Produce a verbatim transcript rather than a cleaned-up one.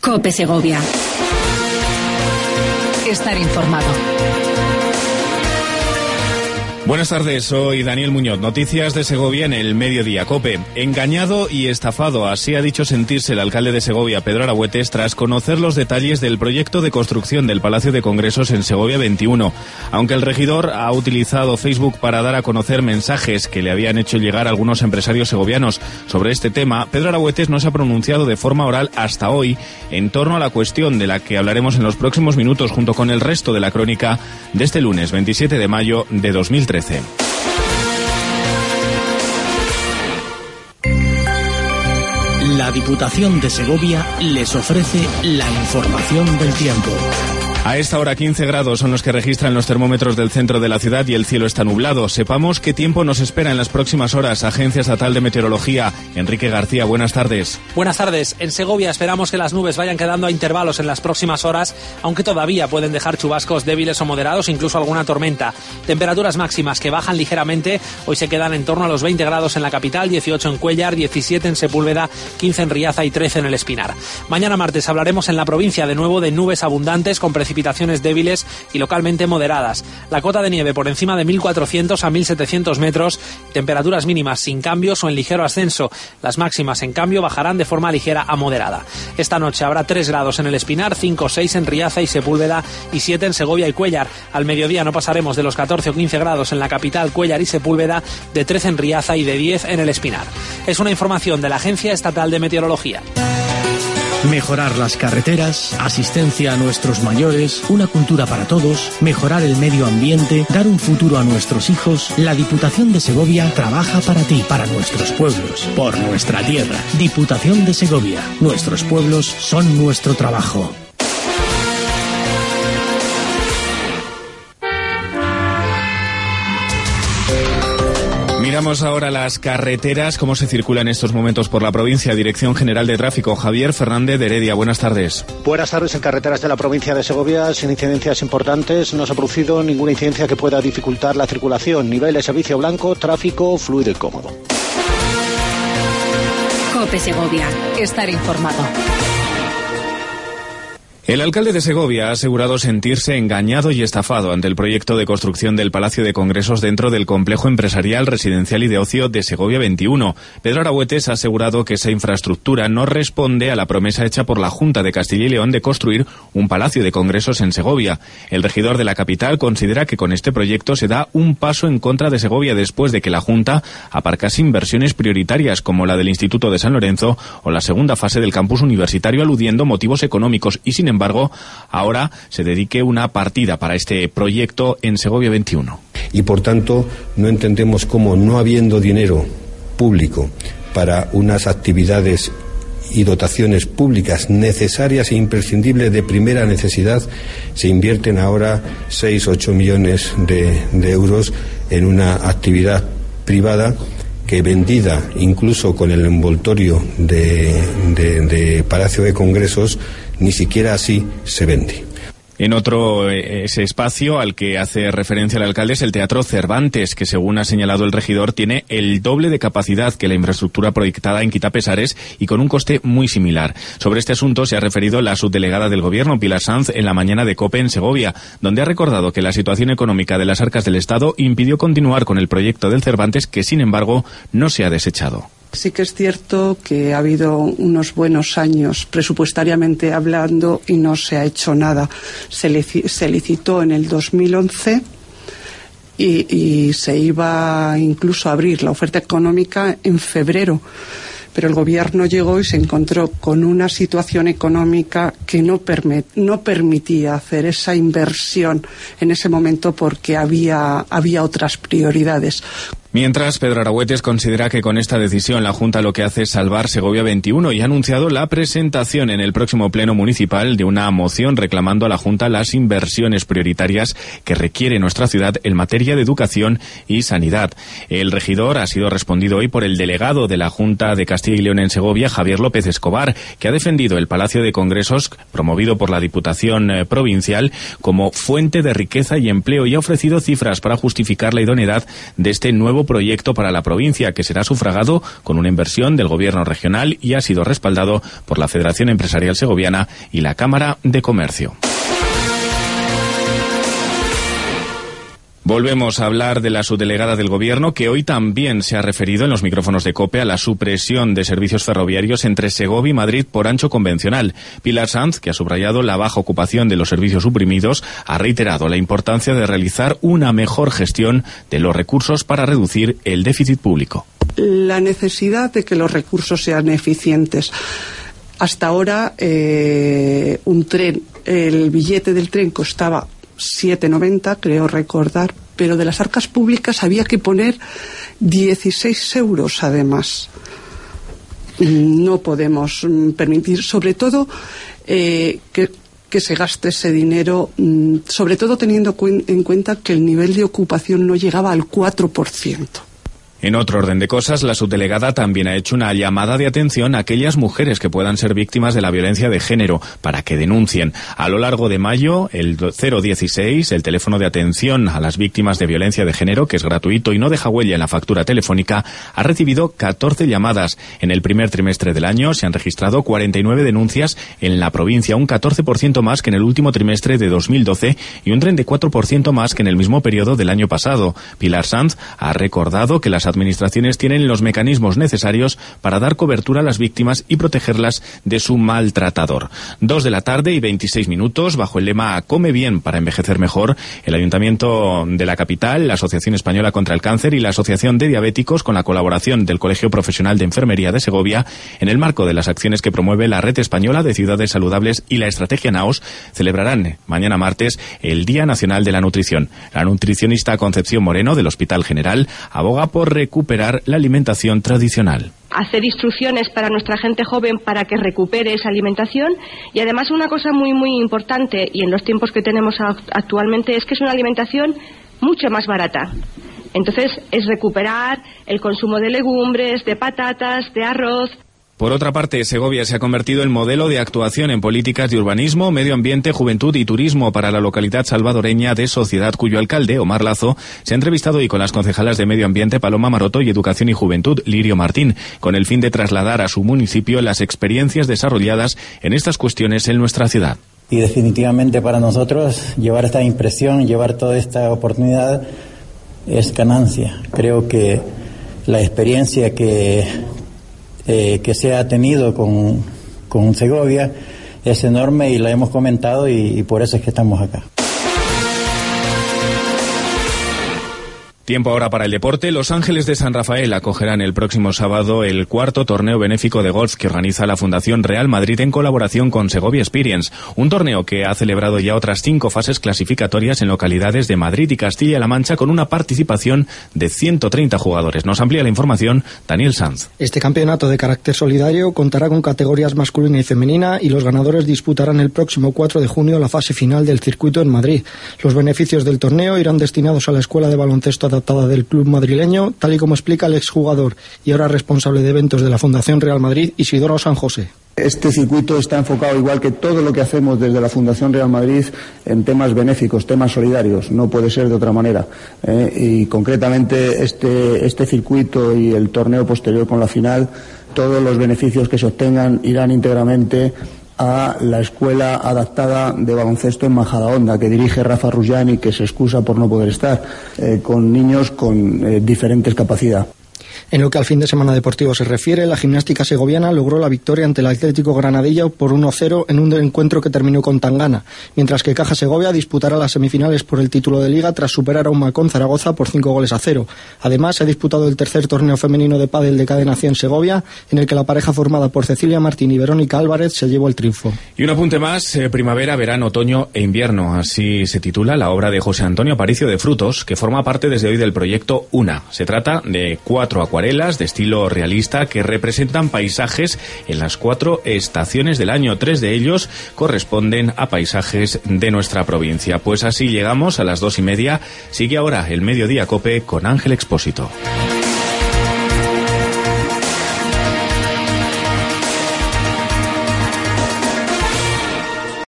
COPE Segovia. Estar informado. Buenas tardes, soy Daniel Muñoz. Noticias de Segovia en el Mediodía COPE. Engañado y estafado, así ha dicho sentirse el alcalde de Segovia, Pedro Aragüetes, tras conocer los detalles del proyecto de construcción del Palacio de Congresos en Segovia veintiuno. Aunque el regidor ha utilizado Facebook para dar a conocer mensajes que le habían hecho llegar algunos empresarios segovianos sobre este tema, Pedro Aragüetes no se ha pronunciado de forma oral hasta hoy en torno a la cuestión de la que hablaremos en los próximos minutos junto con el resto de la crónica de este lunes veintisiete de mayo de dos mil trece. La Diputación de Segovia les ofrece la información del tiempo. A esta hora quince grados son los que registran los termómetros del centro de la ciudad y el cielo está nublado. Sepamos qué tiempo nos espera en las próximas horas. Agencia Estatal de Meteorología. Enrique García, buenas tardes. Buenas tardes. En Segovia esperamos que las nubes vayan quedando a intervalos en las próximas horas, aunque todavía pueden dejar chubascos débiles o moderados, incluso alguna tormenta. Temperaturas máximas que bajan ligeramente. Hoy se quedan en torno a los veinte grados en la capital, dieciocho en Cuéllar, diecisiete en Sepúlveda, quince en Riaza y trece en El Espinar. Mañana martes hablaremos en la provincia de nuevo de nubes abundantes con precipitaciones precipitaciones débiles y localmente moderadas. La cota de nieve por encima de mil cuatrocientos a mil setecientos metros, temperaturas mínimas sin cambios o en ligero ascenso. Las máximas, en cambio, bajarán de forma ligera a moderada. Esta noche habrá tres grados en El Espinar, cinco o seis en Riaza y Sepúlveda y siete en Segovia y Cuéllar. Al mediodía no pasaremos de los catorce o quince grados en la capital, Cuéllar y Sepúlveda, de trece en Riaza y de diez en El Espinar. Es una información de la Agencia Estatal de Meteorología. Mejorar las carreteras, asistencia a nuestros mayores, una cultura para todos, mejorar el medio ambiente, dar un futuro a nuestros hijos. La Diputación de Segovia trabaja para ti, para nuestros pueblos, por nuestra tierra. Diputación de Segovia. Nuestros pueblos son nuestro trabajo. Miramos ahora las carreteras, cómo se circula en estos momentos por la provincia. Dirección General de Tráfico, Javier Fernández de Heredia, buenas tardes. Buenas tardes. En carreteras de la provincia de Segovia, sin incidencias importantes, no se ha producido ninguna incidencia que pueda dificultar la circulación. Nivel de servicio blanco, tráfico fluido y cómodo. COPE Segovia, estar informado. El alcalde de Segovia ha asegurado sentirse engañado y estafado ante el proyecto de construcción del Palacio de Congresos dentro del complejo empresarial, residencial y de ocio de Segovia veintiuno. Pedro Aragüetes ha asegurado que esa infraestructura no responde a la promesa hecha por la Junta de Castilla y León de construir un Palacio de Congresos en Segovia. El regidor de la capital considera que con este proyecto se da un paso en contra de Segovia después de que la Junta aparcase inversiones prioritarias como la del Instituto de San Lorenzo o la segunda fase del campus universitario, aludiendo motivos económicos y, sin embargo, Sin embargo, ahora se dedique una partida para este proyecto en Segovia veintiuno. Y por tanto, no entendemos cómo, no habiendo dinero público para unas actividades y dotaciones públicas necesarias e imprescindibles de primera necesidad, se invierten ahora seis o ocho millones de, de euros en una actividad privada que, vendida incluso con el envoltorio de, de, de Palacio de Congresos, ni siquiera así se vende. En otro, ese espacio al que hace referencia el alcalde es el Teatro Cervantes, que según ha señalado el regidor tiene el doble de capacidad que la infraestructura proyectada en Quitapesares y con un coste muy similar. Sobre este asunto se ha referido la subdelegada del Gobierno, Pilar Sanz, en la mañana de COPE en Segovia, donde ha recordado que la situación económica de las arcas del Estado impidió continuar con el proyecto del Cervantes, que sin embargo no se ha desechado. Sí que es cierto que ha habido unos buenos años presupuestariamente hablando y no se ha hecho nada. Se, lic- se licitó en el dos mil once y, y se iba incluso a abrir la oferta económica en febrero. Pero el gobierno llegó y se encontró con una situación económica que no, perme- no permitía hacer esa inversión en ese momento porque había, había otras prioridades. Mientras, Pedro Aragüetes considera que con esta decisión la Junta lo que hace es salvar Segovia veintiuno y ha anunciado la presentación en el próximo pleno municipal de una moción reclamando a la Junta las inversiones prioritarias que requiere nuestra ciudad en materia de educación y sanidad. El regidor ha sido respondido hoy por el delegado de la Junta de Castilla y León en Segovia, Javier López Escobar, que ha defendido el Palacio de Congresos, promovido por la Diputación eh, Provincial, como fuente de riqueza y empleo y ha ofrecido cifras para justificar la idoneidad de este nuevo nuevo proyecto para la provincia, que será sufragado con una inversión del Gobierno regional y ha sido respaldado por la Federación Empresarial Segoviana y la Cámara de Comercio. Volvemos a hablar de la subdelegada del Gobierno, que hoy también se ha referido en los micrófonos de COPE a la supresión de servicios ferroviarios entre Segovia y Madrid por ancho convencional. Pilar Sanz, que ha subrayado la baja ocupación de los servicios suprimidos, ha reiterado la importancia de realizar una mejor gestión de los recursos para reducir el déficit público. La necesidad de que los recursos sean eficientes. Hasta ahora, eh, un tren, el billete del tren costaba siete noventa, creo recordar, pero de las arcas públicas había que poner dieciséis euros además. No podemos permitir, sobre todo, eh, que, que se gaste ese dinero, sobre todo teniendo en cuenta que el nivel de ocupación no llegaba al cuatro por ciento. En otro orden de cosas, la subdelegada también ha hecho una llamada de atención a aquellas mujeres que puedan ser víctimas de la violencia de género para que denuncien. A lo largo de mayo, el cero dieciséis, el teléfono de atención a las víctimas de violencia de género, que es gratuito y no deja huella en la factura telefónica, ha recibido catorce llamadas. En el primer trimestre del año se han registrado cuarenta y nueve denuncias en la provincia, un catorce por ciento más que en el último trimestre de dos mil doce y un treinta y cuatro por ciento más que en el mismo periodo del año pasado. Pilar Sanz ha recordado que las administraciones tienen los mecanismos necesarios para dar cobertura a las víctimas y protegerlas de su maltratador. Dos de la tarde y veintiséis minutos, bajo el lema Come bien para envejecer mejor, el Ayuntamiento de la capital, la Asociación Española contra el Cáncer y la Asociación de Diabéticos, con la colaboración del Colegio Profesional de Enfermería de Segovia, en el marco de las acciones que promueve la Red Española de Ciudades Saludables y la Estrategia NAOS, celebrarán mañana martes el Día Nacional de la Nutrición. La nutricionista Concepción Moreno, del Hospital General, aboga por recuperar la alimentación tradicional. Hacer instrucciones para nuestra gente joven para que recupere esa alimentación, y además una cosa muy muy importante, y en los tiempos que tenemos actualmente, es que es una alimentación mucho más barata. Entonces es recuperar el consumo de legumbres, de patatas, de arroz. Por otra parte, Segovia se ha convertido en modelo de actuación en políticas de urbanismo, medio ambiente, juventud y turismo para la localidad salvadoreña de Sociedad, cuyo alcalde, Omar Lazo, se ha entrevistado hoy con las concejalas de Medio Ambiente, Paloma Maroto, y Educación y Juventud, Lirio Martín, con el fin de trasladar a su municipio las experiencias desarrolladas en estas cuestiones en nuestra ciudad. Y definitivamente para nosotros llevar esta impresión, llevar toda esta oportunidad es ganancia. Creo que la experiencia que... Eh, que se ha tenido con, con Segovia es enorme y la hemos comentado y, y por eso es que estamos acá. Tiempo ahora para el deporte. Los Ángeles de San Rafael acogerán el próximo sábado el cuarto torneo benéfico de golf que organiza la Fundación Real Madrid en colaboración con Segovia Experience. Un torneo que ha celebrado ya otras cinco fases clasificatorias en localidades de Madrid y Castilla-La Mancha, con una participación de ciento treinta jugadores. Nos amplía la información Daniel Sanz. Este campeonato de carácter solidario contará con categorías masculina y femenina, y los ganadores disputarán el próximo cuatro de junio la fase final del circuito en Madrid. Los beneficios del torneo irán destinados a la Escuela de Baloncesto Adaptada del club madrileño, tal y como explica el exjugador y ahora responsable de eventos de la Fundación Real Madrid, Isidoro San José. Este circuito está enfocado, igual que todo lo que hacemos desde la Fundación Real Madrid, en temas benéficos, temas solidarios. No puede ser de otra manera. ¿eh? Y concretamente este, este circuito y el torneo posterior con la final, todos los beneficios que se obtengan irán íntegramente a la Escuela Adaptada de Baloncesto en Majadahonda, que dirige Rafa Rullán y que se excusa por no poder estar, eh, con niños con eh, diferentes capacidades. En lo que al fin de semana deportivo se refiere, la gimnástica segoviana logró la victoria ante el Atlético Granadilla por uno cero en un encuentro que terminó con tangana, mientras que Caja Segovia disputará las semifinales por el título de Liga tras superar a un Macón Zaragoza por cinco goles a cero. Además, se ha disputado el tercer torneo femenino de pádel de Cadena cien Segovia, en el que la pareja formada por Cecilia Martín y Verónica Álvarez se llevó el triunfo. Y un apunte más, eh, primavera, verano, otoño e invierno. Así se titula la obra de José Antonio Aparicio de Frutos, que forma parte desde hoy del proyecto UNA. Se trata de cuatro acuarelas de estilo realista que representan paisajes en las cuatro estaciones del año. Tres de ellos corresponden a paisajes de nuestra provincia. Pues así llegamos a las dos y media. Sigue ahora el Mediodía COPE con Ángel Expósito.